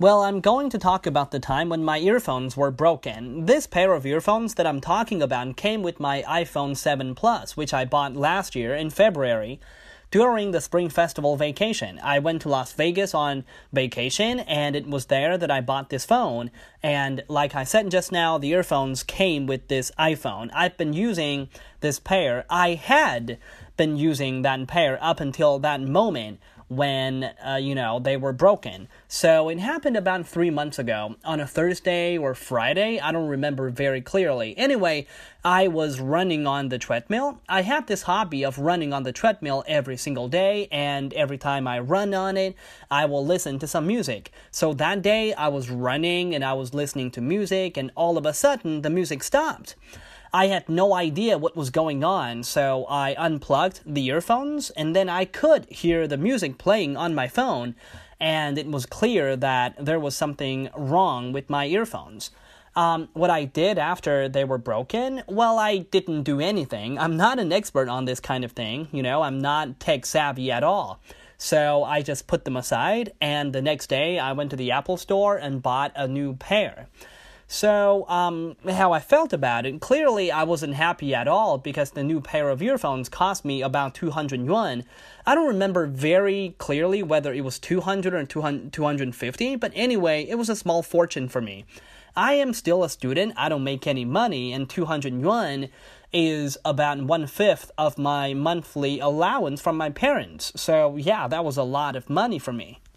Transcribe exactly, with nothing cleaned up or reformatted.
Well, I'm going to talk about the time when my earphones were broken. This pair of earphones that I'm talking about came with my iPhone seven Plus, which I bought last year in February. During the Spring Festival vacation, I went to Las Vegas on vacation, and it was there that I bought this phone. And like I said just now, the earphones came with this iPhone. I've been using this pair. I had been using that pair up until that moment when, uh, you know, they were broken. So it happened about three months ago on a Thursday or Friday. I don't remember very clearly. Anyway, I was running on the treadmill. I have this hobby of running on the treadmill every single day, and every time I run on it, I will listen to some music. So that day I was running and I was listening to music, and all of a sudden the music stopped. I had no idea what was going on, so I unplugged the earphones, and then I could hear the music playing on my phone, and it was clear that there was something wrong with my earphones. Um, what I did after they were broken, well, I didn't do anything. I'm not an expert on this kind of thing, you know, I'm not tech savvy at all. So I just put them aside, and the next day I went to the Apple store and bought a new pair. So, um, how I felt about it, clearly I wasn't happy at all because the new pair of earphones cost me about two hundred yuan. I don't remember very clearly whether it was two hundred or two hundred fifty, but anyway, it was a small fortune for me. I am still a student, I don't make any money, and two hundred yuan is about one-fifth of my monthly allowance from my parents. So, yeah, that was a lot of money for me.